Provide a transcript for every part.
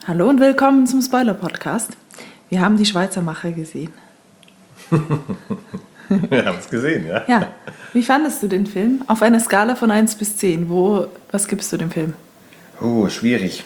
Hallo und willkommen zum Spoiler-Podcast. Wir haben die Schweizer Macher gesehen. Wir haben es gesehen, ja. Ja, wie fandest du den Film? Auf einer Skala von 1 bis 10, was gibst du dem Film? Schwierig.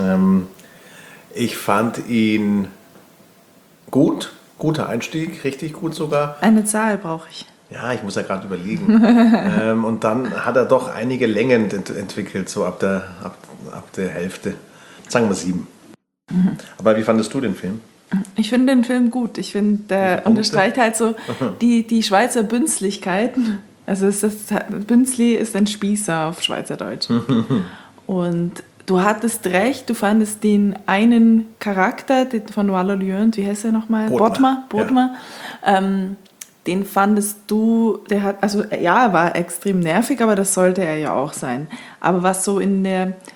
Ich fand ihn gut, guter Einstieg, richtig gut sogar. Eine Zahl brauche ich. Ja, ich muss ja gerade überlegen. Und dann hat er doch einige Längen entwickelt, so ab der Hälfte. Sagen wir 7. Aber wie fandest du den Film? Ich finde den Film gut. Ich finde, der unterstreicht halt so die Schweizer Bünzlichkeit. Also Bünzli ist ein Spießer auf Schweizerdeutsch. Und du hattest recht, du fandest den einen Charakter von Walla Ljönt, wie heißt er nochmal? Bodmer. Ja. Den fandest du, er war extrem nervig, aber das sollte er ja auch sein. Aber was so im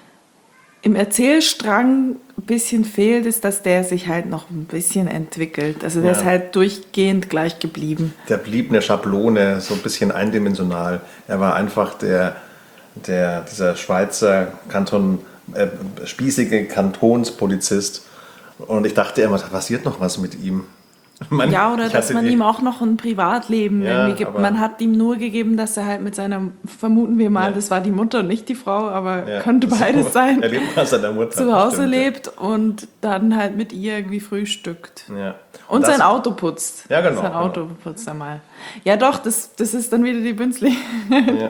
Erzählstrang ein bisschen fehlt, ist, dass der sich halt noch ein bisschen entwickelt. Also der ist halt durchgehend gleich geblieben. Der blieb eine Schablone, so ein bisschen eindimensional. Er war einfach dieser Schweizer spießige Kantonspolizist. Und ich dachte immer, da passiert noch was mit ihm. Dass man ihm auch noch ein Privatleben irgendwie gibt. Man hat ihm nur gegeben, dass er halt mit seiner, vermuten wir mal, das war die Mutter und nicht die Frau, aber könnte beides sein. Er lebt bei seiner Mutter. Zu Hause lebt und dann halt mit ihr irgendwie frühstückt. Ja. Und sein Auto putzt. Ja, genau. Sein Auto putzt er mal. Ja doch, das ist dann wieder die Bünzli. Ja.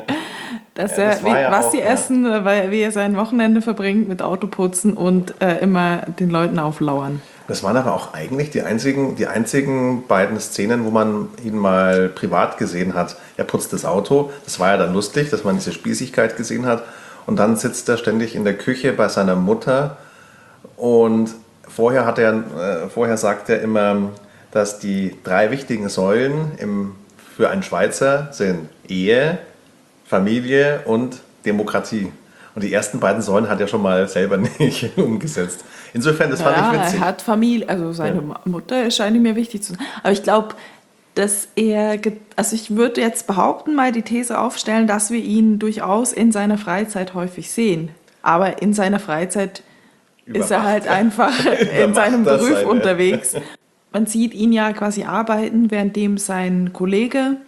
Die essen, weil wie er sein Wochenende verbringt mit Autoputzen und immer den Leuten auflauern. Das waren aber auch eigentlich die einzigen beiden Szenen, wo man ihn mal privat gesehen hat. Er putzt das Auto, das war ja dann lustig, dass man diese Spießigkeit gesehen hat. Und dann sitzt er ständig in der Küche bei seiner Mutter. Und vorher sagt er immer, dass die 3 wichtigen Säulen für einen Schweizer sind Ehe, Familie und Demokratie. Und die ersten beiden Säulen hat er schon mal selber nicht umgesetzt. Insofern, das fand ich witzig. Er hat Familie, also seine Mutter scheint mir wichtig zu sein. Aber ich glaube, dass ich würde jetzt behaupten, mal die These aufstellen, dass wir ihn durchaus in seiner Freizeit häufig sehen. Aber in seiner Freizeit ist er halt einfach in seinem Beruf unterwegs. Man sieht ihn ja quasi arbeiten, währenddem sein Kollege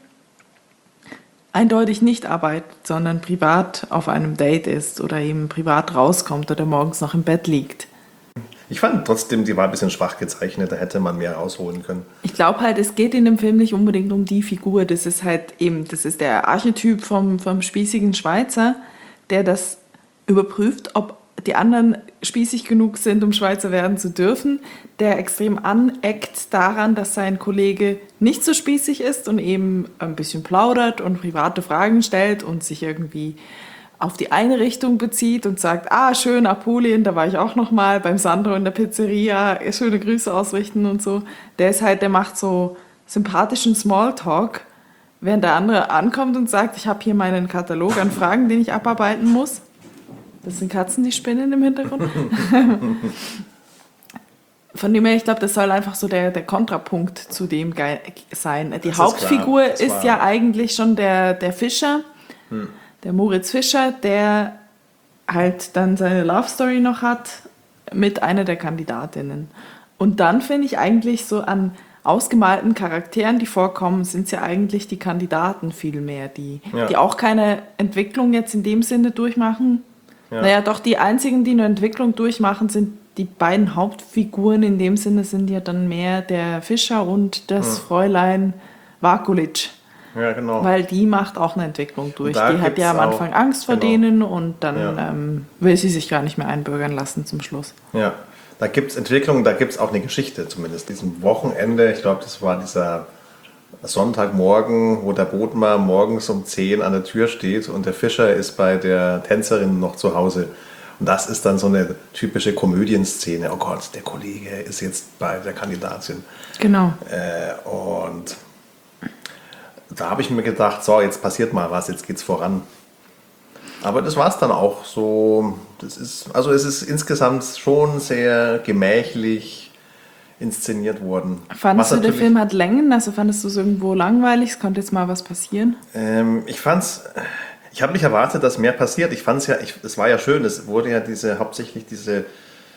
eindeutig nicht arbeitet, sondern privat auf einem Date ist oder eben privat rauskommt oder morgens noch im Bett liegt. Ich fand trotzdem, die war ein bisschen schwach gezeichnet, da hätte man mehr rausholen können. Ich glaube halt, es geht in dem Film nicht unbedingt um die Figur, das ist der Archetyp vom spießigen Schweizer, der das überprüft, ob die anderen spießig genug sind, um Schweizer werden zu dürfen, der extrem aneckt daran, dass sein Kollege nicht so spießig ist und eben ein bisschen plaudert und private Fragen stellt und sich irgendwie auf die eine Richtung bezieht und sagt, schön, Apulien, da war ich auch noch mal beim Sandro in der Pizzeria, schöne Grüße ausrichten und so. Der macht so sympathischen Smalltalk, während der andere ankommt und sagt, ich habe hier meinen Katalog an Fragen, den ich abarbeiten muss. Das sind Katzen, die spinnen im Hintergrund. Von dem her, ich glaube, das soll einfach so der Kontrapunkt zu dem sein. Die Hauptfigur ist ja eigentlich schon der Fischer, der Moritz Fischer, der halt dann seine Love Story noch hat mit einer der Kandidatinnen. Und dann finde ich eigentlich so an ausgemalten Charakteren, die vorkommen, sind es ja eigentlich die Kandidaten viel mehr, die auch keine Entwicklung jetzt in dem Sinne durchmachen. Ja. Naja, doch die einzigen, die eine Entwicklung durchmachen, sind die beiden Hauptfiguren. In dem Sinne sind ja dann mehr der Fischer und das Fräulein Vakulic. Ja, genau. Weil die macht auch eine Entwicklung durch. Die hat ja am Anfang Angst vor denen und dann will sie sich gar nicht mehr einbürgern lassen zum Schluss. Ja, da gibt es Entwicklung, da gibt es auch eine Geschichte zumindest. Diesem Wochenende, ich glaube, das war dieser Sonntagmorgen, wo der Bodmer morgens um 10 an der Tür steht und der Fischer ist bei der Tänzerin noch zu Hause. Und das ist dann so eine typische Komödienszene. Oh Gott, der Kollege ist jetzt bei der Kandidatin. Genau. Und da habe ich mir gedacht, so, jetzt passiert mal was, jetzt geht's voran. Aber das war es dann auch so. Es ist insgesamt schon sehr gemächlich inszeniert worden. Fandest du, der Film hat Längen? Also fandest du es irgendwo langweilig? Es konnte jetzt mal was passieren? Ich habe nicht erwartet, dass mehr passiert. Es war ja schön, es wurde ja hauptsächlich diese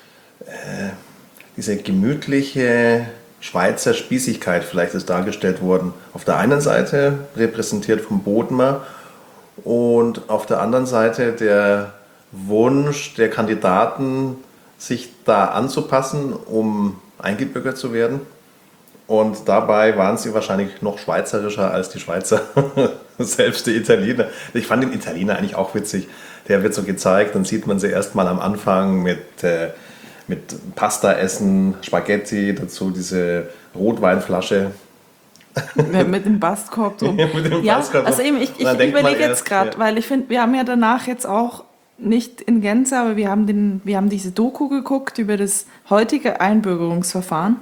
diese gemütliche Schweizer Spießigkeit vielleicht ist dargestellt worden. Auf der einen Seite repräsentiert vom Bodmer und auf der anderen Seite der Wunsch der Kandidaten, sich da anzupassen, um eingebürgert zu werden. Und dabei waren sie wahrscheinlich noch schweizerischer als die Schweizer, selbst die Italiener. Ich fand den Italiener eigentlich auch witzig. Der wird so gezeigt, dann sieht man sie erstmal am Anfang mit Pasta essen, Spaghetti, dazu diese Rotweinflasche. Mit dem Bastkorb drum. Mit dem Ja, Bastkorb also drum. eben, ich Und dann denkt man überlege jetzt erst, gerade, ja. weil ich finde, wir haben ja danach jetzt auch nicht in Gänze, aber wir haben diese Doku geguckt über das heutige Einbürgerungsverfahren.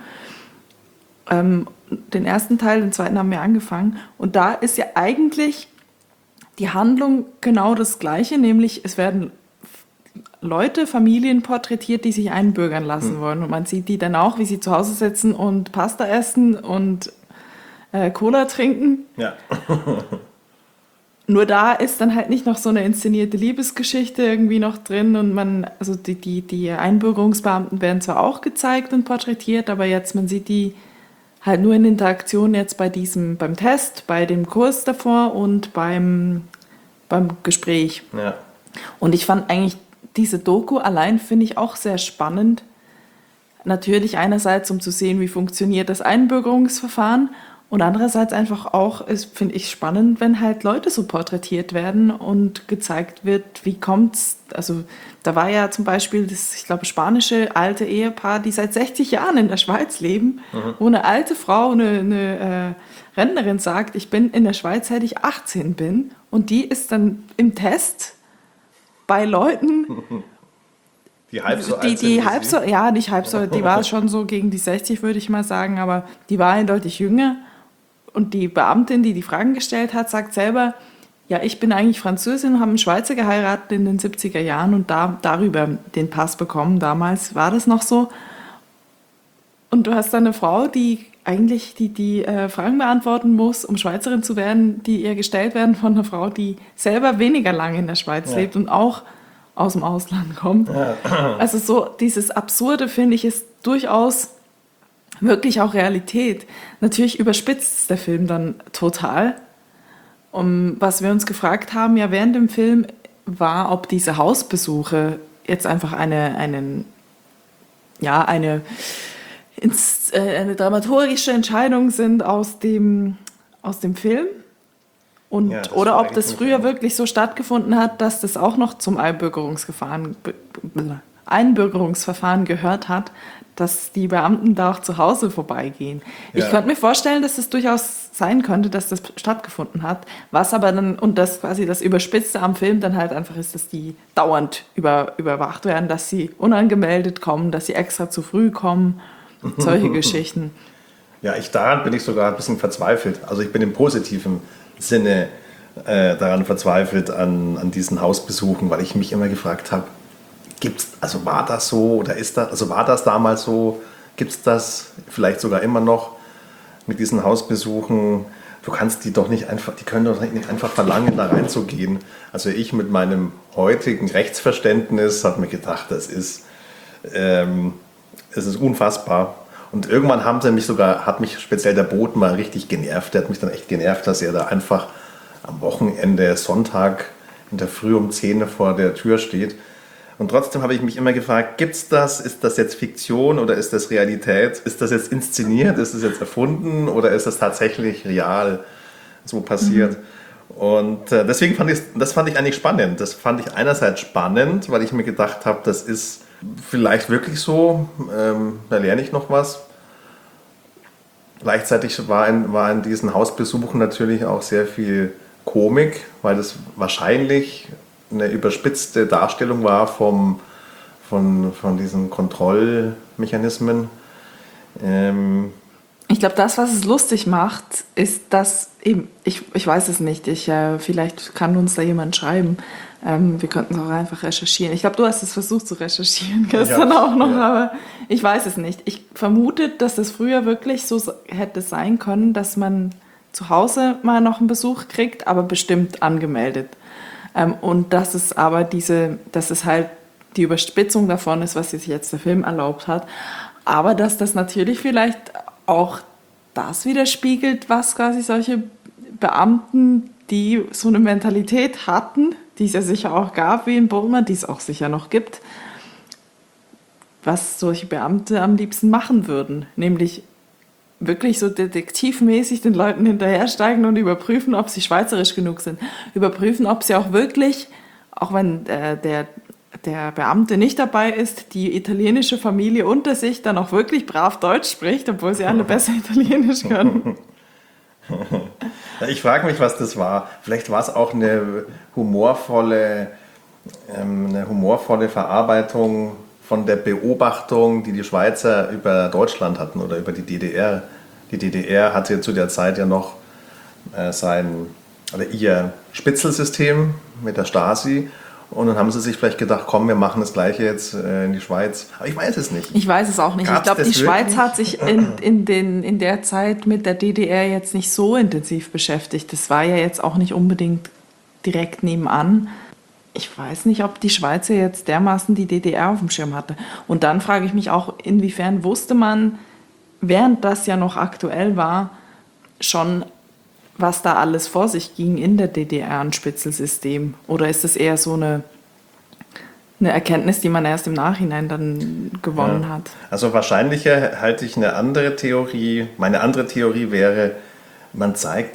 Den ersten Teil, den zweiten haben wir angefangen. Und da ist ja eigentlich die Handlung genau das Gleiche, nämlich es werden Leute, Familien porträtiert, die sich einbürgern lassen wollen. Und man sieht die dann auch, wie sie zu Hause sitzen und Pasta essen und Cola trinken. Ja. Nur da ist dann halt nicht noch so eine inszenierte Liebesgeschichte irgendwie noch drin und also die Einbürgerungsbeamten werden zwar auch gezeigt und porträtiert, aber jetzt, man sieht die halt nur in Interaktion jetzt beim Test, bei dem Kurs davor und beim Gespräch. Ja. Und ich fand eigentlich diese Doku allein finde ich auch sehr spannend. Natürlich einerseits, um zu sehen, wie funktioniert das Einbürgerungsverfahren und andererseits einfach auch, finde ich spannend, wenn halt Leute so porträtiert werden und gezeigt wird, wie kommt's. Also da war ja zum Beispiel das, ich glaube, spanische alte Ehepaar, die seit 60 Jahren in der Schweiz leben, wo eine alte Frau, eine Rentnerin sagt, ich bin in der Schweiz, seit ich 18 bin und die ist dann im Test bei Leuten, Die halb so alt sind die wie halb Sie. so, ja, nicht halb so, die war schon so gegen die 60, würde ich mal sagen, aber die war eindeutig jünger. Und die Beamtin, die die Fragen gestellt hat, sagt selber, ja, ich bin eigentlich Französin, habe einen Schweizer geheiratet in den 70er Jahren und darüber den Pass bekommen. Damals war das noch so. Und du hast dann eine Frau, die eigentlich die Fragen beantworten muss, um Schweizerin zu werden, die ihr gestellt werden von einer Frau, die selber weniger lange in der Schweiz lebt und auch aus dem Ausland kommt. Ja. Also so dieses Absurde, finde ich, ist durchaus wirklich auch Realität. Natürlich überspitzt der Film dann total. Was wir uns gefragt haben, ja während dem Film, war, ob diese Hausbesuche jetzt einfach eine dramaturgische Entscheidung sind aus dem Film. Und, Ja, oder ob das früher wirklich so stattgefunden hat, dass das auch noch zum Einbürgerungsverfahren gehört hat, dass die Beamten da auch zu Hause vorbeigehen. Ja. Ich könnte mir vorstellen, dass das durchaus sein könnte, dass das stattgefunden hat. Was aber dann, und das quasi das Überspitzte am Film dann halt einfach ist, dass die dauernd überwacht werden, dass sie unangemeldet kommen, dass sie extra zu früh kommen, solche Geschichten. Ja, daran bin ich sogar ein bisschen verzweifelt. Also ich bin im positiven Sinne daran verzweifelt an diesen Hausbesuchen, weil ich mich immer gefragt habe, war das so oder war das damals so? Gibt es das vielleicht sogar immer noch mit diesen Hausbesuchen? Du kannst die können doch nicht einfach verlangen, da reinzugehen. Also ich mit meinem heutigen Rechtsverständnis habe mir gedacht, es ist unfassbar. Und irgendwann hat mich speziell der Boten mal richtig genervt. Der hat mich dann echt genervt, dass er da einfach am Wochenende, Sonntag in der Früh um 10 vor der Tür steht. Und trotzdem habe ich mich immer gefragt, gibt's das? Ist das jetzt Fiktion oder ist das Realität? Ist das jetzt inszeniert? Ist das jetzt erfunden oder ist das tatsächlich real so passiert? Und deswegen fand ich eigentlich spannend. Das fand ich einerseits spannend, weil ich mir gedacht habe, das ist vielleicht wirklich so, da lerne ich noch was. Gleichzeitig war in diesen Hausbesuchen natürlich auch sehr viel Komik, weil das wahrscheinlich eine überspitzte Darstellung war von diesen Kontrollmechanismen. Ich glaube, das, was es lustig macht, ist, dass eben, ich weiß es nicht, vielleicht kann uns da jemand schreiben, wir könnten es auch einfach recherchieren. Ich glaube, du hast es versucht zu recherchieren gestern auch noch, ja. Aber ich weiß es nicht. Ich vermute, dass das früher wirklich so hätte sein können, dass man zu Hause mal noch einen Besuch kriegt, aber bestimmt angemeldet. Und dass es halt die Überspitzung davon ist, was sich jetzt der Film erlaubt hat. Aber dass das natürlich vielleicht auch das widerspiegelt, was quasi solche Beamten, die so eine Mentalität hatten, die es ja sicher auch gab wie in Burma, die es auch sicher noch gibt, was solche Beamte am liebsten machen würden. Nämlich wirklich so detektivmäßig den Leuten hinterhersteigen und überprüfen, ob sie schweizerisch genug sind. Überprüfen, ob sie auch wirklich, auch wenn der Beamte nicht dabei ist, die italienische Familie unter sich dann auch wirklich brav Deutsch spricht, obwohl sie alle besser Italienisch können. Ich frage mich, was das war. Vielleicht war es auch eine humorvolle Verarbeitung von der Beobachtung, die die Schweizer über Deutschland hatten oder über die DDR. Die DDR hatte zu der Zeit ja noch ihr Spitzelsystem mit der Stasi. Und dann haben sie sich vielleicht gedacht, komm, wir machen das Gleiche jetzt in die Schweiz. Aber ich weiß es nicht. Ich weiß es auch nicht. Gab's ich glaube, die Schweiz wirklich? hat sich in der Zeit mit der DDR jetzt nicht so intensiv beschäftigt. Das war ja jetzt auch nicht unbedingt direkt nebenan. Ich weiß nicht, ob die Schweizer jetzt dermaßen die DDR auf dem Schirm hatte. Und dann frage ich mich auch, inwiefern wusste man, während das ja noch aktuell war, schon, was da alles vor sich ging in der DDR ein Spitzelsystem? Oder ist das eher so eine Erkenntnis, die man erst im Nachhinein dann gewonnen hat? Also wahrscheinlicher halte ich eine andere Theorie. Meine andere Theorie wäre, man zeigt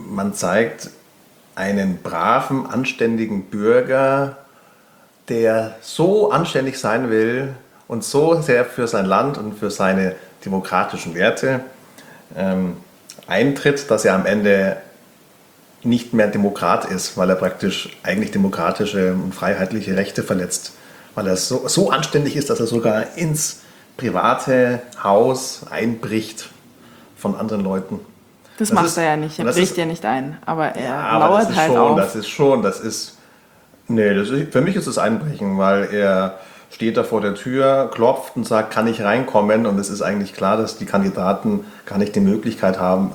einen braven, anständigen Bürger, der so anständig sein will und so sehr für sein Land und für seine demokratischen Werte eintritt, dass er am Ende nicht mehr Demokrat ist, weil er praktisch eigentlich demokratische und freiheitliche Rechte verletzt. Weil er so anständig ist, dass er sogar ins private Haus einbricht von anderen Leuten. Das macht er ja nicht, er bricht ja nicht ein, aber er lauert halt auf. Für mich ist es Einbrechen, weil er steht da vor der Tür, klopft und sagt, kann ich reinkommen? Und es ist eigentlich klar, dass die Kandidaten gar nicht die Möglichkeit haben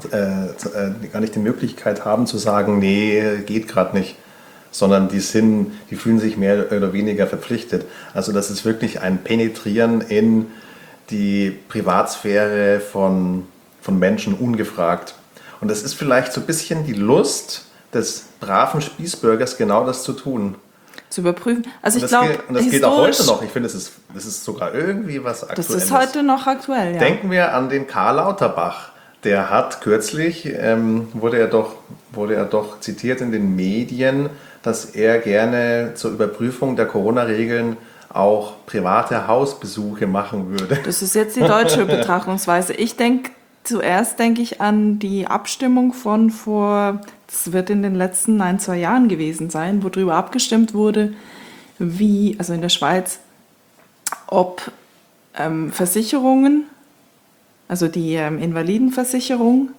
zu sagen, nee, geht gerade nicht, sondern die fühlen sich mehr oder weniger verpflichtet. Also das ist wirklich ein Penetrieren in die Privatsphäre von Menschen ungefragt. Und das ist vielleicht so ein bisschen die Lust des braven Spießbürgers, genau das zu tun. Zu überprüfen. Also ich glaube, und das geht auch heute noch. Ich finde, das ist sogar irgendwie was Aktuelles. Das ist heute noch aktuell, ja. Denken wir an den Karl Lauterbach. Der hat kürzlich, wurde er doch zitiert in den Medien, dass er gerne zur Überprüfung der Corona-Regeln auch private Hausbesuche machen würde. Das ist jetzt die deutsche Betrachtungsweise. Zuerst denke ich an die Abstimmung von das wird in den letzten 1-2 Jahren gewesen sein, wo darüber abgestimmt wurde, also in der Schweiz, ob Versicherungen, also die Invalidenversicherung,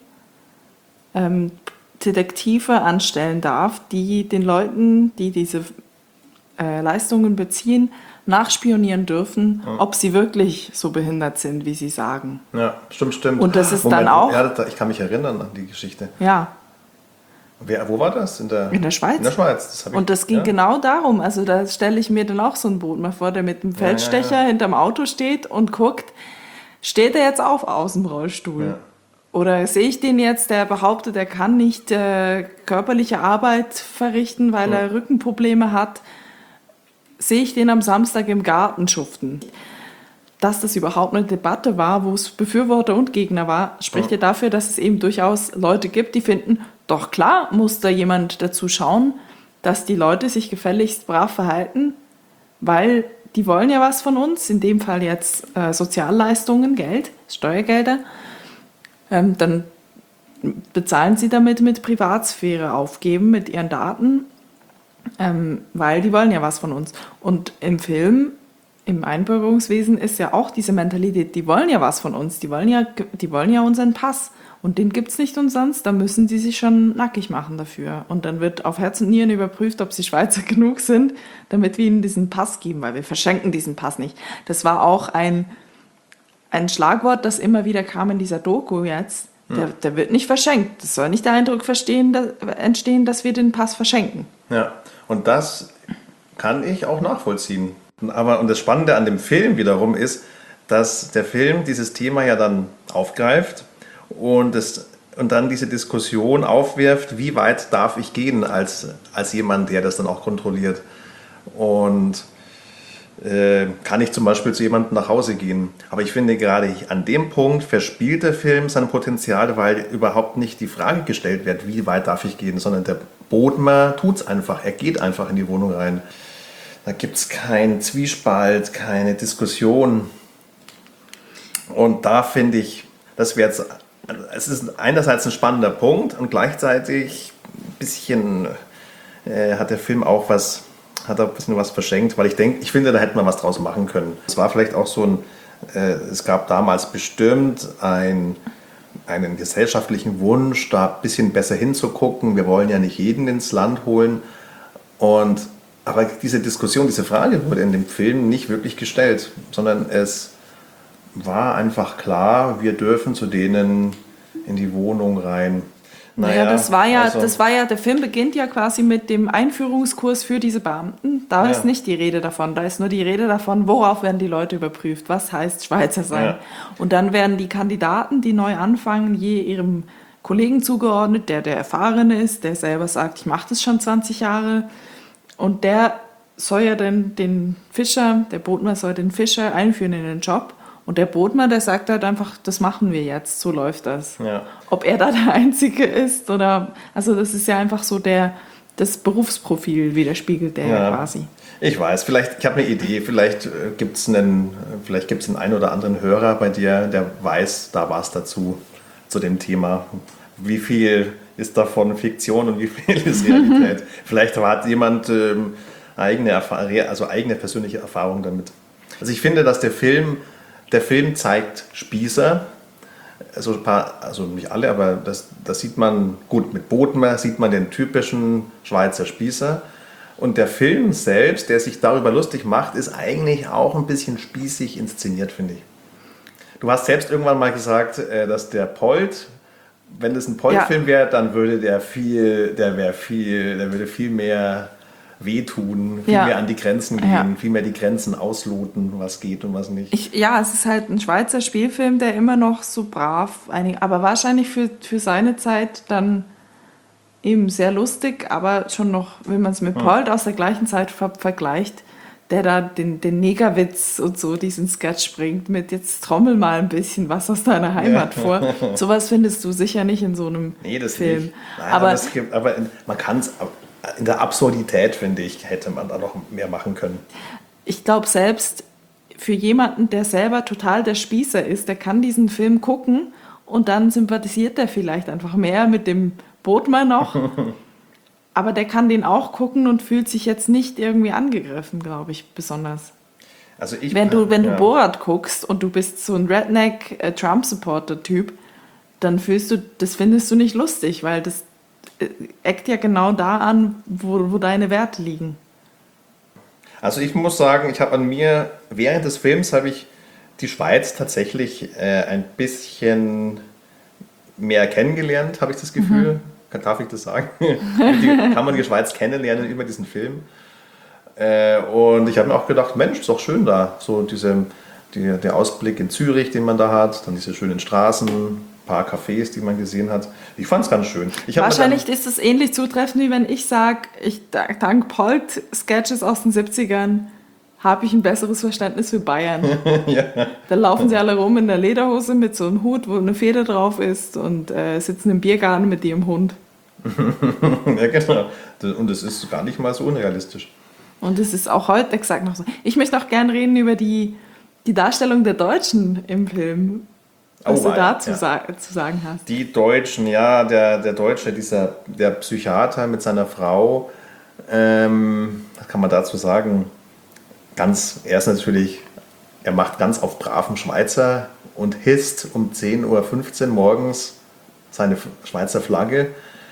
Detektive anstellen darf, die den Leuten, die diese Leistungen beziehen, nachspionieren dürfen, ob sie wirklich so behindert sind, wie sie sagen. Ja, stimmt. Und das ist dann auch... Ja, ich kann mich erinnern an die Geschichte. Ja. Wo war das? In der Schweiz? In der Schweiz. Und das ging genau darum. Also da stelle ich mir dann auch so ein Boot mal vor, der mit dem Feldstecher hinterm Auto steht und guckt, steht er jetzt auf aus dem Rollstuhl? Ja. Oder sehe ich den jetzt, der behauptet, er kann nicht körperliche Arbeit verrichten, weil er Rückenprobleme hat? Sehe ich den am Samstag im Garten schuften? Dass das überhaupt eine Debatte war, wo es Befürworter und Gegner war, spricht ja dafür, dass es eben durchaus Leute gibt, die finden, doch klar muss da jemand dazu schauen, dass die Leute sich gefälligst brav verhalten, weil die wollen ja was von uns, in dem Fall jetzt Sozialleistungen, Geld, Steuergelder, dann bezahlen sie damit mit Privatsphäre aufgeben, mit ihren Daten, weil die wollen ja was von uns. Und im Film, im Einbürgerungswesen ist ja auch diese Mentalität, die wollen ja was von uns, die wollen ja unseren Pass. Und den gibt es nicht umsonst, da müssen die sich schon nackig machen dafür. Und dann wird auf Herz und Nieren überprüft, ob sie Schweizer genug sind, damit wir ihnen diesen Pass geben, weil wir verschenken diesen Pass nicht. Das war auch ein Schlagwort, das immer wieder kam in dieser Doku jetzt. Der wird nicht verschenkt. Es soll nicht der Eindruck entstehen, dass wir den Pass verschenken. Ja, und das kann ich auch nachvollziehen. Und das Spannende an dem Film wiederum ist, dass der Film dieses Thema ja dann aufgreift und dann diese Diskussion aufwirft, wie weit darf ich gehen als jemand, der das dann auch kontrolliert. Und kann ich zum Beispiel zu jemandem nach Hause gehen. Aber ich finde, gerade an dem Punkt verspielt der Film sein Potenzial, weil überhaupt nicht die Frage gestellt wird, wie weit darf ich gehen, sondern der Bodmer tut es einfach. Er geht einfach in die Wohnung rein. Da gibt es keinen Zwiespalt, keine Diskussion. Und da finde ich, das wäre jetzt, es ist einerseits ein spannender Punkt und gleichzeitig ein bisschen hat der Film auch hat er ein bisschen was verschenkt, weil ich finde, da hätte man was draus machen können. Es war vielleicht auch so es gab damals bestimmt einen gesellschaftlichen Wunsch, da ein bisschen besser hinzugucken. Wir wollen ja nicht jeden ins Land holen. Aber diese Diskussion, diese Frage wurde in dem Film nicht wirklich gestellt, sondern es war einfach klar, wir dürfen zu denen in die Wohnung rein. Naja, das war ja, der Film beginnt ja quasi mit dem Einführungskurs für diese Beamten. Da ist nicht die Rede davon, da ist nur die Rede davon, worauf werden die Leute überprüft, was heißt Schweizer sein. Ja. Und dann werden die Kandidaten, die neu anfangen, je ihrem Kollegen zugeordnet, der erfahren ist, der selber sagt, ich mache das schon 20 Jahre. Und der soll ja den Fischer, der Bodmer soll den Fischer einführen in den Job. Und der Bodmer, der sagt halt einfach, das machen wir jetzt, so läuft das. Ja. Ob er da der Einzige ist oder, also das ist ja einfach so das Berufsprofil widerspiegelt der ja quasi. Ich weiß, ich habe eine Idee, vielleicht gibt es einen oder anderen Hörer bei dir, der weiß da was dazu, zu dem Thema. Wie viel ist davon Fiktion und wie viel ist Realität? Vielleicht hat jemand eigene persönliche Erfahrung damit. Also ich finde, dass der Film zeigt Spießer, also nicht alle, aber das sieht man gut. Mit Bodmer sieht man den typischen Schweizer Spießer. Und der Film selbst, der sich darüber lustig macht, ist eigentlich auch ein bisschen spießig inszeniert, finde ich. Du hast selbst irgendwann mal gesagt, dass der Polt, wenn das ein Polt-Film wäre, dann würde der würde viel mehr wehtun, viel mehr an die Grenzen gehen, viel mehr die Grenzen ausloten, was geht und was nicht. Es ist halt ein Schweizer Spielfilm, der immer noch so brav, aber wahrscheinlich für seine Zeit dann eben sehr lustig, aber schon noch, wenn man es mit Polt aus der gleichen Zeit vergleicht, der da den Negerwitz und so diesen Sketch bringt mit jetzt trommel mal ein bisschen was aus deiner Heimat vor. Sowas findest du sicher nicht in so einem Film. Nicht. Nein, aber man kann es in der Absurdität, finde ich, hätte man da noch mehr machen können. Ich glaube, selbst für jemanden, der selber total der Spießer ist, der kann diesen Film gucken und dann sympathisiert er vielleicht einfach mehr mit dem Bodmer noch. Aber der kann den auch gucken und fühlt sich jetzt nicht irgendwie angegriffen, glaube ich, besonders. Also wenn du Borat guckst und du bist so ein Redneck-Trump-Supporter-Typ, dann findest du nicht lustig, weil das eckt ja genau da an, wo deine Werte liegen. Also ich muss sagen, während des Films habe ich die Schweiz tatsächlich ein bisschen mehr kennengelernt, habe ich das Gefühl. Darf ich das sagen? Kann man die Schweiz kennenlernen über diesen Film. Und ich habe mir auch gedacht, Mensch, ist doch schön da. So der Ausblick in Zürich, den man da hat, dann diese schönen Straßen, paar Cafés, die man gesehen hat. Ich fand es ganz schön. Wahrscheinlich ist es ähnlich zutreffend, wie wenn ich sage, dank Polt-Sketches aus den 70ern habe ich ein besseres Verständnis für Bayern. Ja. Da laufen sie alle rum in der Lederhose mit so einem Hut, wo eine Feder drauf ist und sitzen im Biergarten mit ihrem Hund. Ja, genau. Und es ist gar nicht mal so unrealistisch. Und es ist auch heute exakt noch so. Ich möchte auch gerne reden über die Darstellung der Deutschen im Film. Was du dazu zu sagen hast. Die Deutschen, ja, der Deutsche, der Psychiater mit seiner Frau, was kann man dazu sagen? Er macht ganz auf braven Schweizer und hisst um 10:15 Uhr morgens seine Schweizer Flagge.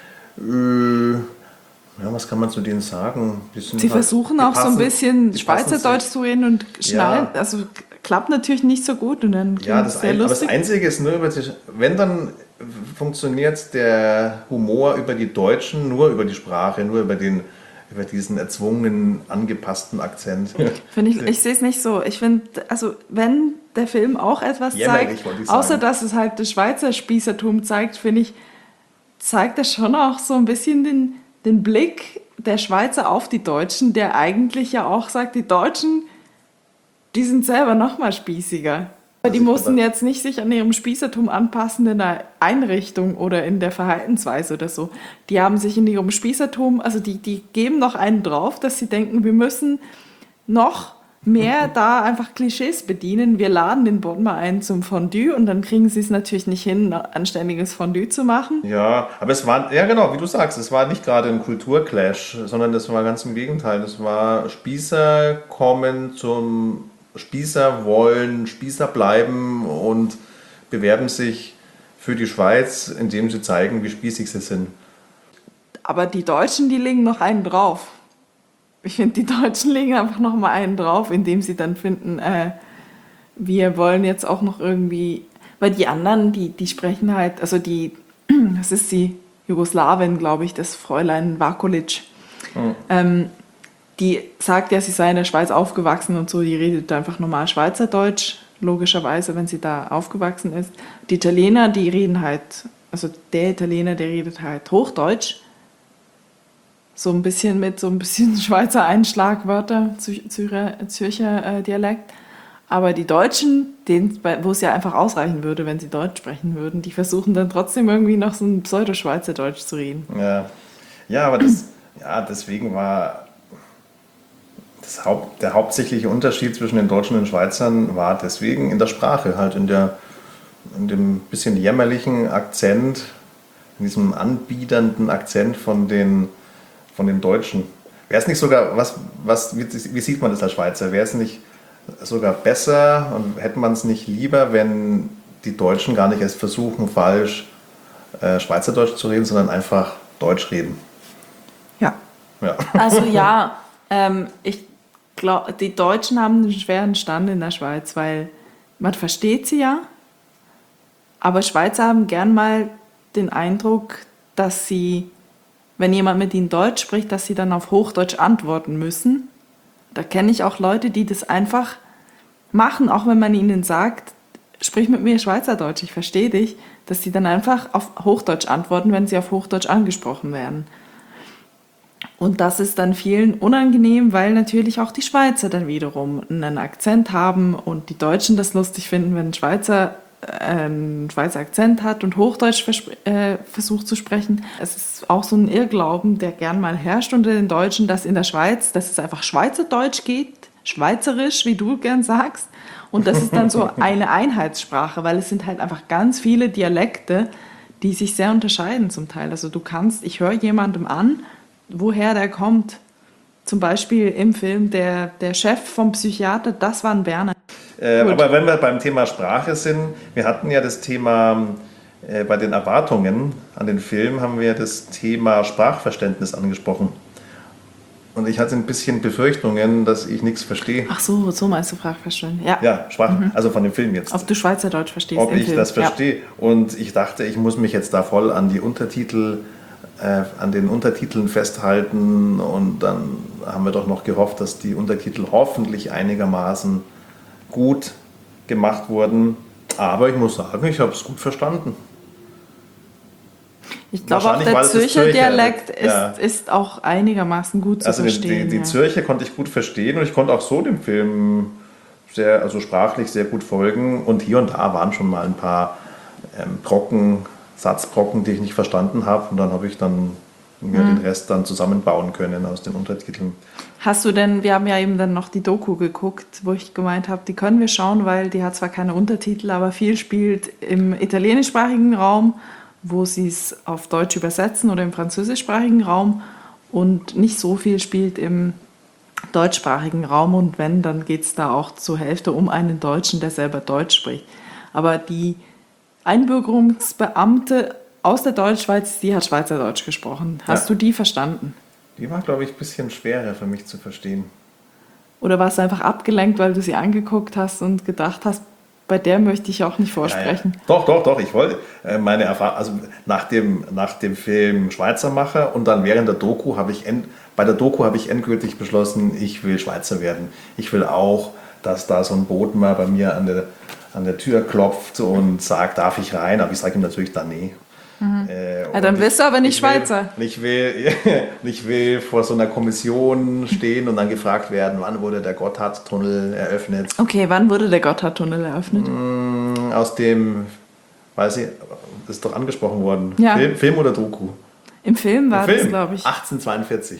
Was kann man zu denen sagen? Sie versuchen auch so ein bisschen Schweizerdeutsch zu reden und schnallen, also klappt natürlich nicht so gut und dann sehr lustig. Aber das Einzige ist wenn dann funktioniert der Humor über die Deutschen nur über die Sprache, nur über den über diesen erzwungen angepassten Akzent. Ich sehe es nicht so. Ich finde, also wenn der Film auch etwas Jämmerlich, zeigt, wollte ich sagen. außer dass es halt das Schweizer Spießertum zeigt, finde ich, zeigt er schon auch so ein bisschen den Blick der Schweizer auf die Deutschen, der eigentlich ja auch sagt, die Deutschen, die sind selber noch mal spießiger. Die mussten jetzt nicht sich an ihrem Spießertum anpassen in der Einrichtung oder in der Verhaltensweise oder so. Die haben sich in ihrem Spießertum, also die geben noch einen drauf, dass sie denken, wir müssen noch mehr da einfach Klischees bedienen. Wir laden den Bodmer ein zum Fondue und dann kriegen sie es natürlich nicht hin, ein anständiges Fondue zu machen. Ja, aber es war, ja genau, wie du sagst, es war nicht gerade ein Kulturclash, sondern es war ganz im Gegenteil. Es war Spießer kommen zum Spießer wollen Spießer bleiben und bewerben sich für die Schweiz, indem sie zeigen, wie spießig sie sind. Aber die Deutschen, die legen noch einen drauf. Ich finde, die Deutschen legen einfach noch mal einen drauf, indem sie dann finden, wir wollen jetzt auch noch irgendwie, weil die anderen, die sprechen halt, also das ist die Jugoslawin, glaube ich, das Fräulein Vakulic, die sagt ja, sie sei in der Schweiz aufgewachsen und so, die redet einfach normal Schweizerdeutsch, logischerweise, wenn sie da aufgewachsen ist. Die Italiener, die reden halt, also der Italiener, der redet halt Hochdeutsch, so ein bisschen mit so ein bisschen Schweizer Einschlagwörter, Zürcher Dialekt. Aber die Deutschen, wo es ja einfach ausreichen würde, wenn sie Deutsch sprechen würden, die versuchen dann trotzdem irgendwie noch so ein Pseudo-Schweizerdeutsch zu reden. Ja, aber deswegen war der hauptsächliche Unterschied zwischen den Deutschen und den Schweizern war deswegen in der Sprache, halt in dem bisschen jämmerlichen Akzent, in diesem anbiedernden Akzent von den Deutschen. Wäre es nicht sogar, wie sieht man das als Schweizer? Wäre es nicht sogar besser und hätte man es nicht lieber, wenn die Deutschen gar nicht erst versuchen, falsch Schweizerdeutsch zu reden, sondern einfach Deutsch reden? Ja. Also ja, ich glaube, die Deutschen haben einen schweren Stand in der Schweiz, weil man versteht sie ja, aber Schweizer haben gern mal den Eindruck, dass sie, wenn jemand mit ihnen Deutsch spricht, dass sie dann auf Hochdeutsch antworten müssen. Da kenne ich auch Leute, die das einfach machen, auch wenn man ihnen sagt, sprich mit mir Schweizerdeutsch, ich verstehe dich, dass sie dann einfach auf Hochdeutsch antworten, wenn sie auf Hochdeutsch angesprochen werden. Und das ist dann vielen unangenehm, weil natürlich auch die Schweizer dann wiederum einen Akzent haben und die Deutschen das lustig finden, wenn ein Schweizer einen Schweizer Akzent hat und Hochdeutsch versucht zu sprechen. Es ist auch so ein Irrglauben, der gern mal herrscht unter den Deutschen, dass in der Schweiz, dass es einfach Schweizerdeutsch geht, Schweizerisch, wie du gern sagst, und das ist dann so eine Einheitssprache, weil es sind halt einfach ganz viele Dialekte, die sich sehr unterscheiden zum Teil. Also ich höre jemandem an, woher der kommt. Zum Beispiel im Film der Chef vom Psychiater, das war ein Berner. Aber wenn wir beim Thema Sprache sind, wir hatten ja das Thema, bei den Erwartungen an den Film haben wir das Thema Sprachverständnis angesprochen. Und ich hatte ein bisschen Befürchtungen, dass ich nichts verstehe. Ach so, so meinst du Sprachverständnis. Ja, ja, also von dem Film jetzt. Ob du Schweizerdeutsch verstehst. Ob ich das verstehe. Ja. Und ich dachte, ich muss mich jetzt da voll an die Untertitel an den Untertiteln festhalten und dann haben wir doch noch gehofft, dass die Untertitel hoffentlich einigermaßen gut gemacht wurden. Aber ich muss sagen, ich habe es gut verstanden. Ich glaube auch der Zürcher Dialekt ist auch einigermaßen gut zu verstehen. Also die Zürcher konnte ich gut verstehen und ich konnte auch so dem Film sprachlich sehr gut folgen und hier und da waren schon mal ein paar Satzbrocken, die ich nicht verstanden habe und dann habe ich dann den Rest dann zusammenbauen können aus den Untertiteln. Hast du denn, wir haben ja eben dann noch die Doku geguckt, wo ich gemeint habe, die können wir schauen, weil die hat zwar keine Untertitel, aber viel spielt im italienischsprachigen Raum, wo sie es auf Deutsch übersetzen oder im französischsprachigen Raum und nicht so viel spielt im deutschsprachigen Raum und wenn, dann geht es da auch zur Hälfte um einen Deutschen, der selber Deutsch spricht. Aber die Einbürgerungsbeamte aus der Deutschschweiz, die hat Schweizerdeutsch gesprochen. Hast du die verstanden? Die war, glaube ich, ein bisschen schwerer für mich zu verstehen. Oder warst du einfach abgelenkt, weil du sie angeguckt hast und gedacht hast, bei der möchte ich auch nicht vorsprechen? Ja. Doch. Ich wollte meine Erfahrung, also nach dem Film Schweizermacher und dann während der Doku habe ich bei der Doku habe ich endgültig beschlossen, ich will Schweizer werden. Ich will auch, dass da so ein Bootmann bei mir an der Tür klopft und sagt, darf ich rein? Aber ich sage ihm natürlich dann nee. Ja, dann wirst du aber nicht Schweizer. Ich will vor so einer Kommission stehen und dann gefragt werden, wann wurde der Gotthardtunnel eröffnet. Okay, wann wurde der Gotthardtunnel eröffnet? Aus dem, weiß ich, das ist doch angesprochen worden. Ja. Film oder Doku? Im Film war das, glaube ich. 1842.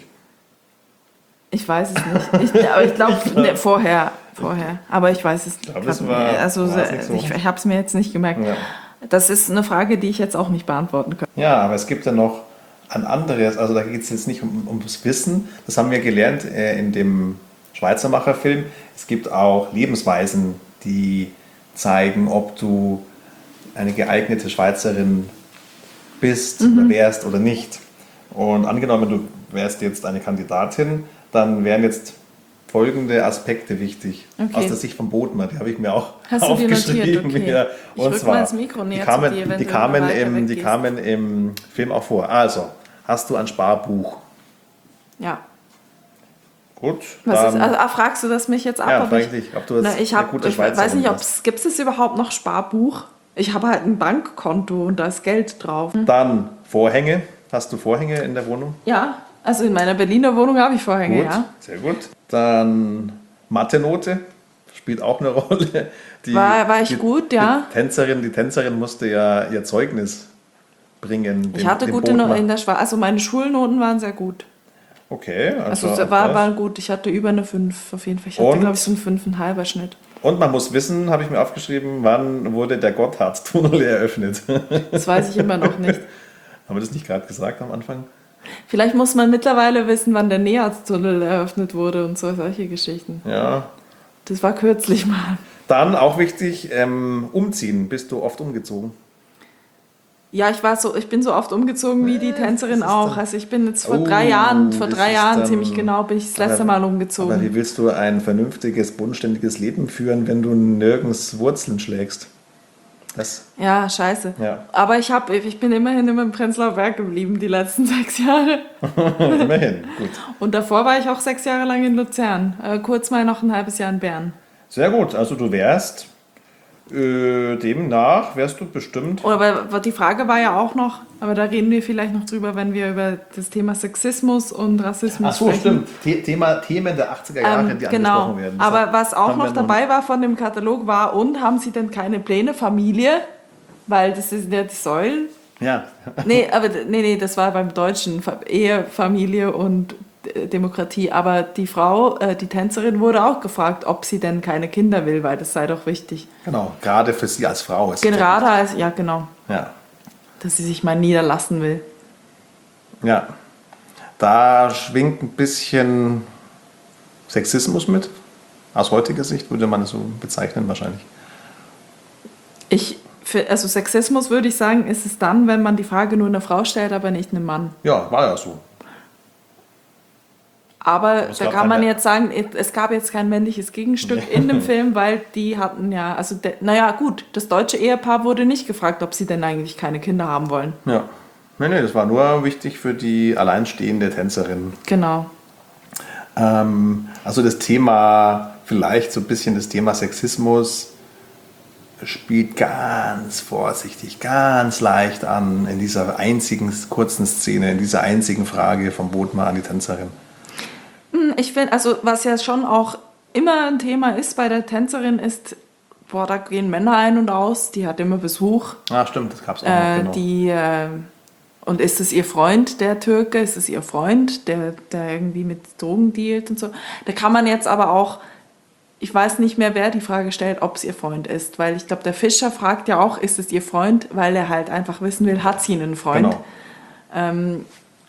Ich weiß es nicht. Aber ich glaube, vorher. Aber ich weiß es glaube, es nicht. war- Also, war es nicht so. ich habe es mir jetzt nicht gemerkt. Ja. Das ist eine Frage, die ich jetzt auch nicht beantworten kann. Ja, aber es gibt ja noch ein anderes, also da geht es jetzt nicht ums Wissen, das haben wir gelernt in dem Schweizer Macherfilm. Es gibt auch Lebensweisen, die zeigen, ob du eine geeignete Schweizerin bist oder wärst oder nicht. Und angenommen, du wärst jetzt eine Kandidatin, dann wären jetzt folgende Aspekte wichtig. Okay. Aus der Sicht vom Bootmann, die habe ich mir auch Hast du dir aufgeschrieben. notiert? Okay. Ja. Ich rück mal das Mikro näher zu dir, wenn die du kamen weiter im, die weggehst. kamen im Film auch vor. Also, hast du ein Sparbuch? Ja. Gut. Was ist, also, fragst du das mich jetzt ab? ja, ob frage ich dich, ob du jetzt ich eine gute ich Schweizerin weiß nicht, bist. gibt es überhaupt noch Sparbuch? Ich habe halt ein Bankkonto und da ist Geld drauf. Dann Vorhänge. Hast du Vorhänge in der Wohnung? Ja, also in meiner Berliner Wohnung habe ich Vorhänge, Gut, ja. sehr gut. Dann Mathe-Note. Spielt auch eine Rolle. War ich gut, ja. Die Tänzerin musste ja ihr Zeugnis bringen. Ich hatte gute Noten in der Schweiz. Also meine Schulnoten waren sehr gut. Okay. Also war gut. Ich hatte über eine 5 auf jeden Fall. Ich hatte, Und? glaube ich, so einen 5,5er Schnitt. Und man muss wissen, habe ich mir aufgeschrieben, wann wurde der Gotthardtunnel eröffnet? Das weiß ich immer noch nicht. Haben wir das nicht gerade gesagt am Anfang? Vielleicht muss man mittlerweile wissen, wann der Nearztunnel eröffnet wurde und solche Geschichten. Ja. Das war kürzlich mal. Dann auch wichtig, umziehen. Bist du oft umgezogen? Ja, ich bin so oft umgezogen wie die Tänzerin das ist auch. dann- Also ich bin jetzt vor Oh, 3 Jahren, das ist dann- ziemlich genau, bin ich das letzte Mal umgezogen. Aber wie willst du ein vernünftiges, bodenständiges Leben führen, wenn du nirgends Wurzeln schlägst? Das, Ja, scheiße. Ja. Aber ich bin immerhin immer im Prenzlauer Berg geblieben, die letzten 6 Jahre. immerhin, gut. Und davor war ich auch 6 Jahre lang in Luzern. Kurz mal noch ein halbes Jahr in Bern. Sehr gut, also du wärst, demnach wärst du bestimmt... Aber die Frage war ja auch noch, aber da reden wir vielleicht noch drüber, wenn wir über das Thema Sexismus und Rassismus Ach so, sprechen. stimmt. Themen der 80er Jahre, die Genau, angesprochen werden. aber was auch haben wir noch dabei war von dem Katalog war, und haben Sie denn keine Pläne, Familie? Weil das sind ja die Säulen. Ja, Nee, das war beim Deutschen, Ehe, Familie und Demokratie. Aber die Frau, die Tänzerin, wurde auch gefragt, ob sie denn keine Kinder will, weil das sei doch wichtig. genau. Gerade für sie als Frau ist Gerade als, ja genau, Ja, dass sie sich mal niederlassen will. ja. Da schwingt ein bisschen Sexismus mit. Aus heutiger Sicht würde man es so bezeichnen wahrscheinlich. Also Sexismus würde ich sagen, ist es dann, wenn man die Frage nur einer Frau stellt, aber nicht einem Mann. Ja, war ja so. Aber es da gab kann man keine- jetzt sagen, es gab jetzt kein männliches Gegenstück in dem Film, weil die hatten ja, also naja gut, das deutsche Ehepaar wurde nicht gefragt, ob sie denn eigentlich keine Kinder haben wollen. Ja. Nee, das war nur wichtig für die alleinstehende Tänzerin. Genau. Also das Thema, vielleicht so ein bisschen das Thema Sexismus spielt ganz vorsichtig, ganz leicht an in dieser einzigen kurzen Szene, in dieser einzigen Frage vom Bootmann an die Tänzerin. Ich finde, also was ja schon auch immer ein Thema ist bei der Tänzerin ist, boah, da gehen Männer ein und aus, die hat immer Besuch. Ah, stimmt, das gab es auch noch, genau. Und ist es ihr Freund, der Türke? Ist es ihr Freund, der irgendwie mit Drogen dealt und so? Da kann man jetzt aber auch, ich weiß nicht mehr, wer die Frage stellt, ob es ihr Freund ist. Weil ich glaube, der Fischer fragt ja auch, ist es ihr Freund? Weil er halt einfach wissen will, hat sie einen Freund? Genau.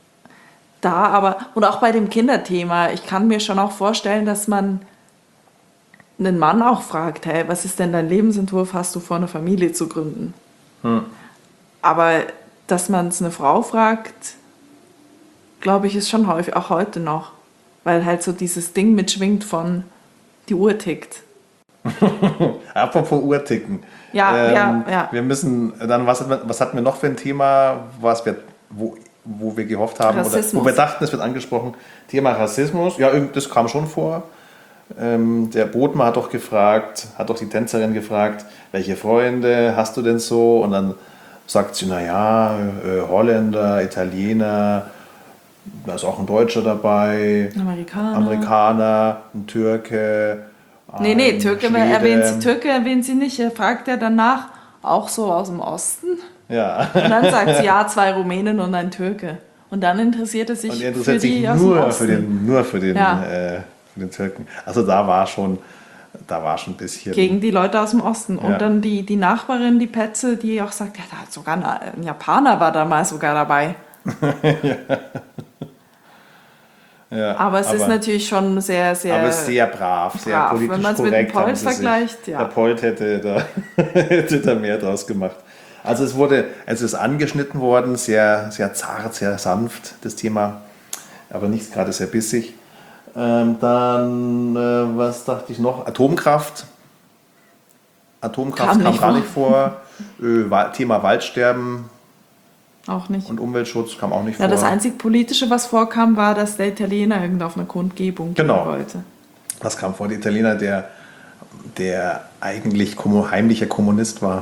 Und auch bei dem Kinderthema, ich kann mir schon auch vorstellen, dass man einen Mann auch fragt, hey, was ist denn dein Lebensentwurf? Hast du vor, eine Familie zu gründen? Aber dass man es eine Frau fragt, glaube ich, ist schon häufig, auch heute noch. Weil halt so dieses Ding mitschwingt von, die Uhr tickt. Apropos Uhrticken. Ja. Wir müssen dann, was hatten wir noch für ein Thema, wo wo wir gehofft haben, oder Rassismus. wo wir dachten, es wird angesprochen. Thema Rassismus, ja, das kam schon vor. Der Bodmer hat doch die Tänzerin gefragt, welche Freunde hast du denn so? Und dann sagt sie, naja, Holländer, Italiener, da ist auch ein Deutscher dabei, Amerikaner, ein Türke. Nee, Türke Schwede. erwähnt sie nicht. Er fragt ja danach, auch so aus dem Osten. Ja. Und dann sagt sie, ja, 2 Rumänen und ein Türke. Und dann interessiert er sich Und er interessiert für die sich aus dem nur Osten. für den Türken. Also da war schon ein bisschen. Gegen die Leute aus dem Osten. Und Ja. dann die Nachbarin, die Petze, die auch sagt, ja, da hat sogar ein Japaner war damals sogar dabei. Ja, Aber es ist natürlich schon sehr, sehr... Aber sehr brav, sehr brav. politisch Wenn man es korrekt. mit dem Polt haben sie sich. vergleicht, ja. Der Polt hätte da mehr draus gemacht. Also es ist angeschnitten worden, sehr, sehr zart, sehr sanft, das Thema, aber nicht gerade sehr bissig. Was dachte ich noch? Atomkraft kam gar nicht vor. Thema Waldsterben Auch nicht. und Umweltschutz kam auch nicht Ja, vor. das einzig Politische, was vorkam, war, dass der Italiener irgend auf einer Kundgebung gehen Genau. wollte. Das kam vor. Der Italiener, der eigentlich heimlicher Kommunist war.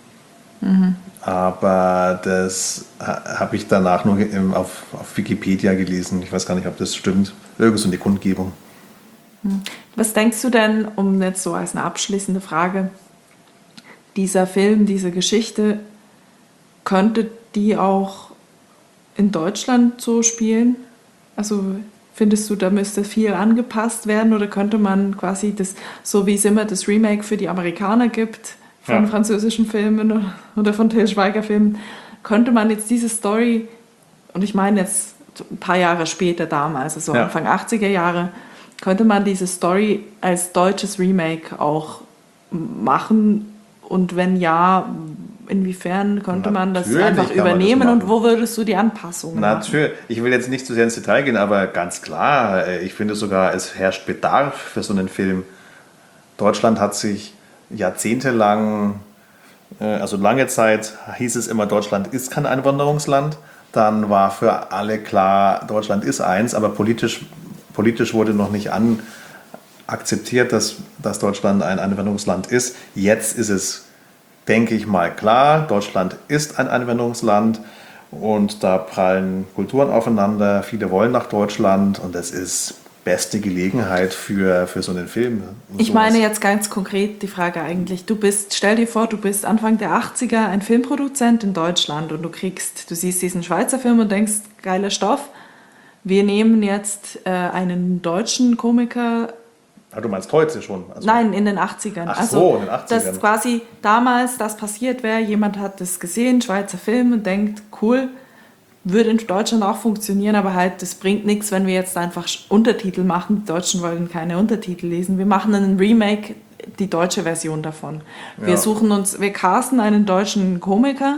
Aber das habe ich danach nur auf Wikipedia gelesen. Ich weiß gar nicht, ob das stimmt. Irgend so eine Kundgebung. Was denkst du denn, um jetzt so als eine abschließende Frage, dieser Film, diese Geschichte, könnte die auch in Deutschland so spielen? Also findest du, da müsste viel angepasst werden oder könnte man quasi das, so wie es immer das Remake für die Amerikaner gibt, von französischen Filmen oder von Til Schweiger Filmen, könnte man jetzt diese Story, und ich meine jetzt ein paar Jahre später damals, also Anfang 80er Jahre, könnte man diese Story als deutsches Remake auch machen? Und wenn ja, inwiefern könnte man das Natürlich einfach kann man das übernehmen machen. und wo würdest du die Anpassungen machen? Natürlich. Ich will jetzt nicht zu sehr ins Detail gehen, aber ganz klar, ich finde sogar, es herrscht Bedarf für so einen Film. Deutschland hat sich jahrzehntelang, also lange Zeit hieß es immer, Deutschland ist kein Einwanderungsland. Dann war für alle klar, Deutschland ist eins, aber politisch wurde noch nicht akzeptiert, dass Deutschland ein Einwanderungsland ist. Jetzt ist es, denke ich mal, klar, Deutschland ist ein Einwanderungsland und da prallen Kulturen aufeinander. Viele wollen nach Deutschland und das ist beste Gelegenheit für so einen Film. Ich meine jetzt ganz konkret die Frage eigentlich, stell dir vor, du bist Anfang der 80er ein Filmproduzent in Deutschland und du siehst diesen Schweizer Film und denkst, geiler Stoff, wir nehmen jetzt einen deutschen Komiker. Ah, du meinst heute schon? Also Nein, in den 80ern. Ach so, in den 80ern. Dass quasi damals das passiert wäre, jemand hat das gesehen, Schweizer Film, und denkt, cool, würde in Deutschland auch funktionieren, aber halt, das bringt nichts, wenn wir jetzt einfach Untertitel machen. Die Deutschen wollen keine Untertitel lesen. Wir machen einen Remake, die deutsche Version davon. Wir casten einen deutschen Komiker,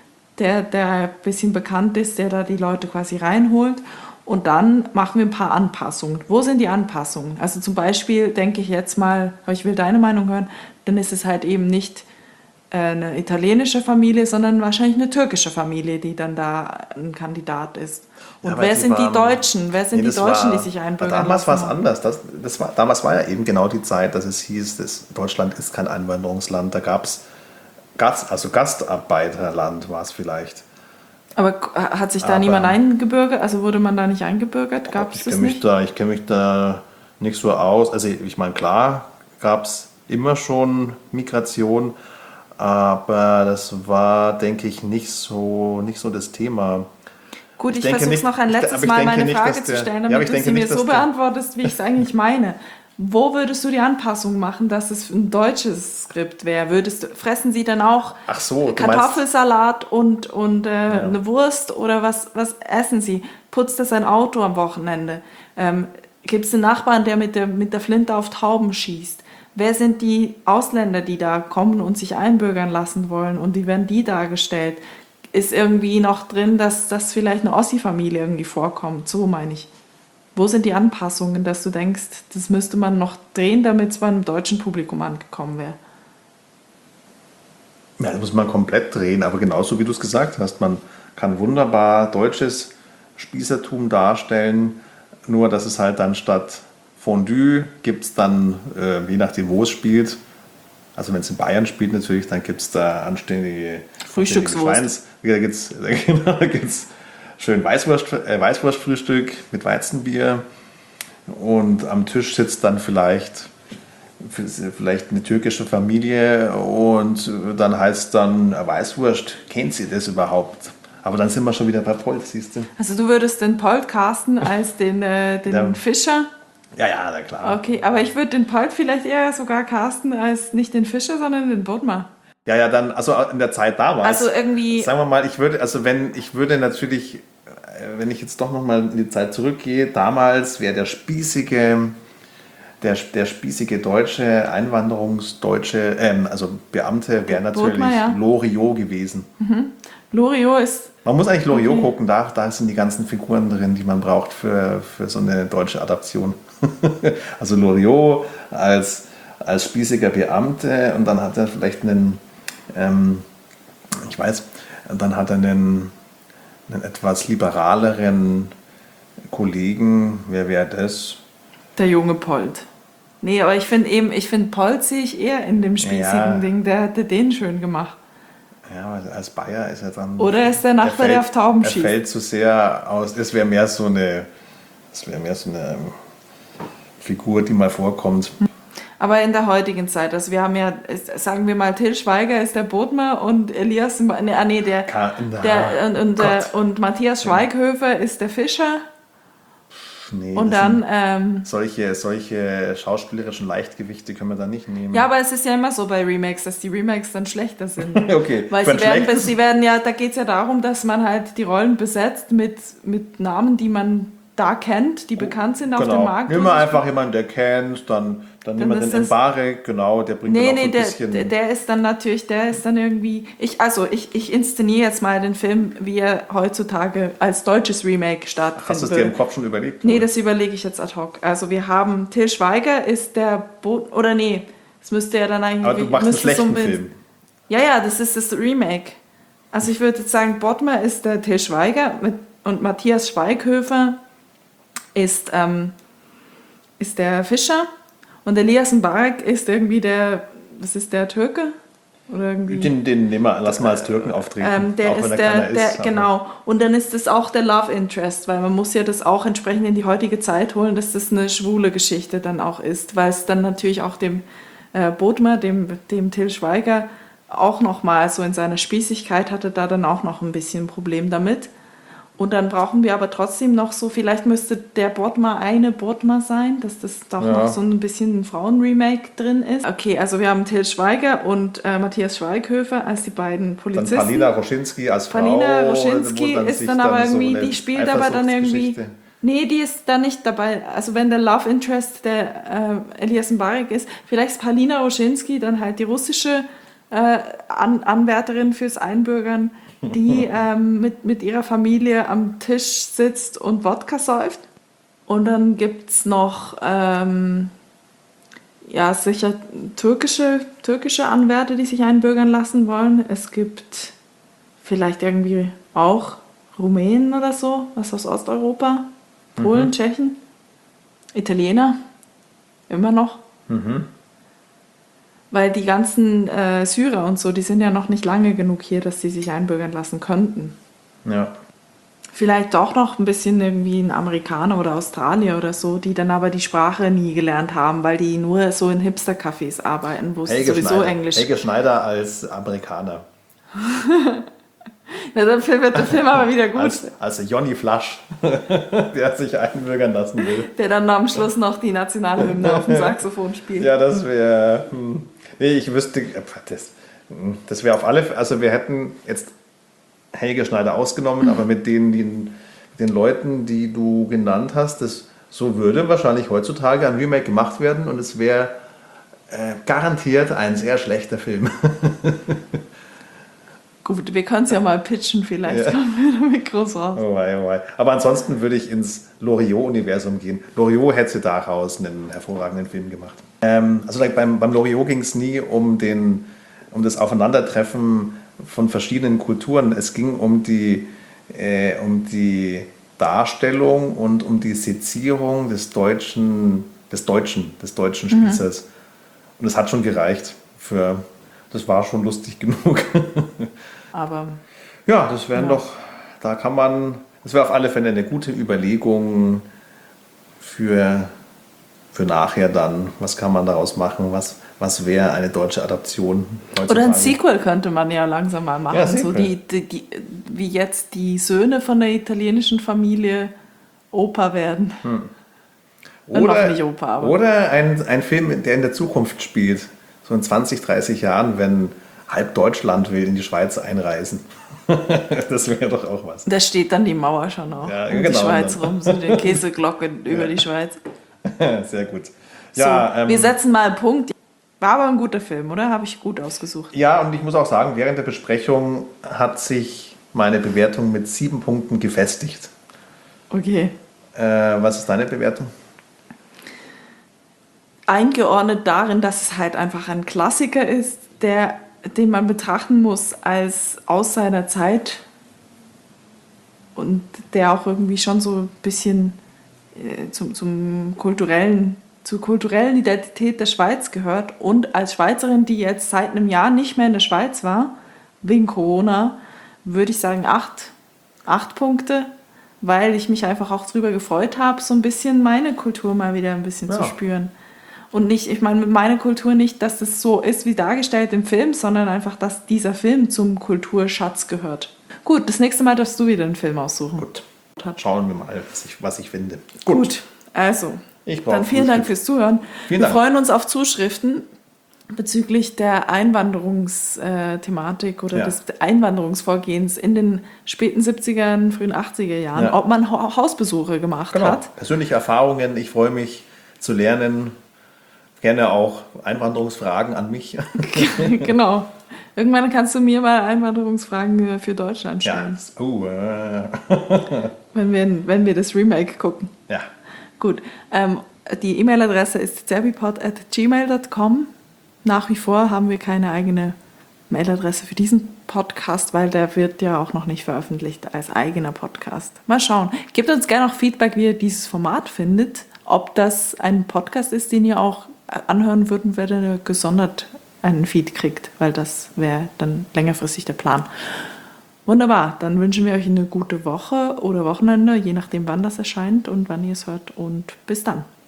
der ein bisschen bekannt ist, der da die Leute quasi reinholt. Und dann machen wir ein paar Anpassungen. Wo sind die Anpassungen? Also zum Beispiel denke ich jetzt mal, aber ich will deine Meinung hören, dann ist es halt eben nicht eine italienische Familie, sondern wahrscheinlich eine türkische Familie, die dann da ein Kandidat ist. Und Ja, wer sind die Deutschen? Wer sind die Deutschen, die sich einbürgern Damals war es lassen? anders. Damals war ja eben genau die Zeit, dass es hieß, dass Deutschland ist kein Einwanderungsland. Da gab es Gastarbeiterland war es vielleicht. Aber hat sich da niemand eingebürgert? Also wurde man da nicht eingebürgert? Gab es das nicht? Ich kenne mich da nicht so aus. Also ich meine, klar gab es immer schon Migration, aber das war, denke ich, nicht so das Thema. Gut, ich versuche noch ein letztes Mal meine Frage zu stellen, damit du sie mir so beantwortest, wie ich es eigentlich meine. Wo würdest du die Anpassung machen, dass es ein deutsches Skript wäre? Fressen sie dann auch Kartoffelsalat und eine Wurst oder was essen sie? Putzt er sein Auto am Wochenende? Gibt es einen Nachbarn, der mit der Flinte auf Tauben schießt? Wer sind die Ausländer, die da kommen und sich einbürgern lassen wollen und wie werden die dargestellt? Ist irgendwie noch drin, dass das vielleicht eine Ossi-Familie irgendwie vorkommt? So meine ich. Wo sind die Anpassungen, dass du denkst, das müsste man noch drehen, damit es beim deutschen Publikum angekommen wäre? Ja, das muss man komplett drehen, aber genauso wie du es gesagt hast, man kann wunderbar deutsches Spießertum darstellen, nur dass es halt dann statt Fondue gibt es dann, je nachdem wo es spielt, also wenn es in Bayern spielt natürlich, dann gibt es da anständige Frühstückswurst. Da gibt's schön Weißwurstfrühstück mit Weizenbier und am Tisch sitzt dann vielleicht eine türkische Familie und dann heißt dann Weißwurst, kennt sie das überhaupt? Aber dann sind wir schon wieder bei Polt, siehst du? Also du würdest den Polt casten als den Fischer? Ja, na klar. Okay, aber ich würde den Polt vielleicht eher sogar casten als nicht den Fischer, sondern den Bodmer. Ja, dann, also in der Zeit damals. Also irgendwie. Sagen wir mal, ich würde natürlich, wenn ich jetzt doch nochmal in die Zeit zurückgehe, damals wäre der spießige deutsche Einwanderungsdeutsche, also Beamte, wäre natürlich Bodmer, ja. Loriot gewesen. Loriot ist. Man muss eigentlich Loriot gucken, da sind die ganzen Figuren drin, die man braucht für so eine deutsche Adaption. Also Loriot als spießiger Beamte und dann hat er vielleicht einen etwas liberaleren Kollegen. Wer wäre das? Der junge Polt. Nee, aber ich finde Polt sehe ich eher in dem spießigen Ding. Der hätte den schön gemacht. Ja, aber als Bayer ist er dann... Oder ist der Nachbar, der auf Tauben schießt? Er fällt zu sehr aus. Es wäre mehr so eine Figur, die mal vorkommt. Aber in der heutigen Zeit, also wir haben ja, sagen wir mal, Till Schweiger ist der Bodmer und Elias, und Matthias Schweighöfer ist der Fischer. Nee, und dann solche schauspielerischen Leichtgewichte können wir da nicht nehmen. Ja, aber es ist ja immer so bei Remakes, dass die Remakes dann schlechter sind. Okay. Weil sie werden ja, da geht es ja darum, dass man halt die Rollen besetzt mit Namen, die man da kennt, die bekannt sind auf dem Markt. Nehmen wir einfach jemanden, der kennt, dann nehmen wir den Mbarek, genau, der bringt dann auch so ein bisschen... der ist dann irgendwie... Ich inszeniere jetzt mal den Film, wie er heutzutage als deutsches Remake stattfindet. Hast du es dir im Kopf schon überlegt? Nee, das überlege ich jetzt ad hoc. Also wir haben Till Schweiger ist der... es müsste ja dann eigentlich... Aber du machst einen schlechten Film. Ja, das ist das Remake. Also ich würde jetzt sagen, Bodmer ist der Till Schweiger und Matthias Schweighöfer ist der Fischer und Elias Mbarek ist irgendwie der Türke? Oder irgendwie, den lassen wir als Türken auftreten. Der ist genau. Und dann ist das auch der Love Interest, weil man muss ja das auch entsprechend in die heutige Zeit holen, dass das eine schwule Geschichte dann auch ist, weil es dann natürlich auch dem Bodmer, dem Till Schweiger, auch nochmal so in seiner Spießigkeit hatte da dann auch noch ein bisschen ein Problem damit. Und dann brauchen wir aber trotzdem noch so, vielleicht müsste der Bodmer eine Bodmer sein, dass das doch noch so ein bisschen ein Frauenremake drin ist. Okay, also wir haben Till Schweiger und Matthias Schweighöfer als die beiden Polizisten. Dann Palina Roschinski als Frau. Palina Roschinski ist dann aber irgendwie, die spielt aber dann irgendwie... Nee, die ist da nicht dabei. Also wenn der Love Interest der Elias Mbarek ist, vielleicht ist Palina Roschinski dann halt die russische Anwärterin fürs Einbürgern, die mit ihrer Familie am Tisch sitzt und Wodka säuft. Und dann gibt es noch sicher türkische Anwärter, die sich einbürgern lassen wollen. Es gibt vielleicht irgendwie auch Rumänen oder so, was aus Osteuropa, Polen, Tschechen, Italiener, immer noch. Weil die ganzen Syrer und so, die sind ja noch nicht lange genug hier, dass sie sich einbürgern lassen könnten. Ja. Vielleicht doch noch ein bisschen irgendwie ein Amerikaner oder Australier oder so, die dann aber die Sprache nie gelernt haben, weil die nur so in Hipster-Cafés arbeiten, wo es sowieso Englisch... Helge Schneider als Amerikaner. Ja, dann wird der Film aber wieder gut. Als Johnny Flasch, der sich einbürgern lassen will. Der dann am Schluss noch die Nationalhymne auf dem Saxophon spielt. Ja, das wäre... Nee, ich wüsste... Das wäre auf alle Fälle... Also wir hätten jetzt Helge Schneider ausgenommen, aber mit den Leuten, die du genannt hast, so würde wahrscheinlich heutzutage ein Remake gemacht werden und es wäre garantiert ein sehr schlechter Film. Gut, wir können es ja mal pitchen, vielleicht kommen wir damit groß raus. Oh wei. Aber ansonsten würde ich ins Loriot-Universum gehen. Loriot hätte daraus einen hervorragenden Film gemacht. Also beim Loriot ging es nie um das Aufeinandertreffen von verschiedenen Kulturen. Es ging um die Darstellung und um die Sezierung des deutschen Spießers. Und das hat schon gereicht. Das war schon lustig genug. Aber Ja, das wäre auf alle Fälle eine gute Überlegung für nachher dann. Was kann man daraus machen? Was wäre eine deutsche Adaption heutzutage? oder ein Sequel könnte man ja langsam mal machen. Ja, so Sequel. wie jetzt die Söhne von der italienischen Familie Opa werden. Noch nicht Opa, aber. Oder ein Film, der in der Zukunft spielt. So in 20, 30 Jahren, wenn halb Deutschland will in die Schweiz einreisen. Das wäre doch auch was. Da steht dann die Mauer schon auch Ja, um die genau. Schweiz rum, so die Käseglocken über die Schweiz. Sehr gut. So, Ja, wir setzen mal einen Punkt. War aber ein guter Film, oder? Habe ich gut ausgesucht. ja, und ich muss auch sagen, während der Besprechung hat sich meine Bewertung mit 7 Punkten gefestigt. Okay. Was ist deine Bewertung? Eingeordnet darin, dass es halt einfach ein Klassiker ist, den man betrachten muss als aus seiner Zeit und der auch irgendwie schon so ein bisschen zur kulturellen Identität der Schweiz gehört. Und als Schweizerin, die jetzt seit einem Jahr nicht mehr in der Schweiz war, wegen Corona, würde ich sagen 8 Punkte, weil ich mich einfach auch drüber gefreut habe, so ein bisschen meine Kultur mal wieder ein bisschen zu spüren. Und nicht, ich meine mit meiner Kultur nicht, dass es so ist wie dargestellt im Film, sondern einfach, dass dieser Film zum Kulturschatz gehört. Gut, das nächste Mal darfst du wieder einen Film aussuchen. Gut, schauen wir mal, was ich finde. Gut, also, dann vielen Dank fürs Zuhören. Vielen Wir Dank. freuen uns auf Zuschriften bezüglich der Einwanderungsthematik oder des Einwanderungsvorgehens in den späten 70ern, frühen 80er Jahren, ob man Hausbesuche gemacht hat. Persönliche Erfahrungen, ich freue mich zu lernen. Gerne auch Einwanderungsfragen an mich. Genau. Irgendwann kannst du mir mal Einwanderungsfragen für Deutschland stellen. Wenn wir das Remake gucken. Ja. Gut. Die E-Mail-Adresse ist zerbipod@gmail.com. Nach wie vor haben wir keine eigene Mailadresse für diesen Podcast, weil der wird ja auch noch nicht veröffentlicht als eigener Podcast. Mal schauen. Gebt uns gerne auch Feedback, wie ihr dieses Format findet. Ob das ein Podcast ist, den ihr auch anhören würden, wenn ihr gesondert einen Feed kriegt, weil das wäre dann längerfristig der Plan. Wunderbar, dann wünschen wir euch eine gute Woche oder Wochenende, je nachdem wann das erscheint und wann ihr es hört und bis dann.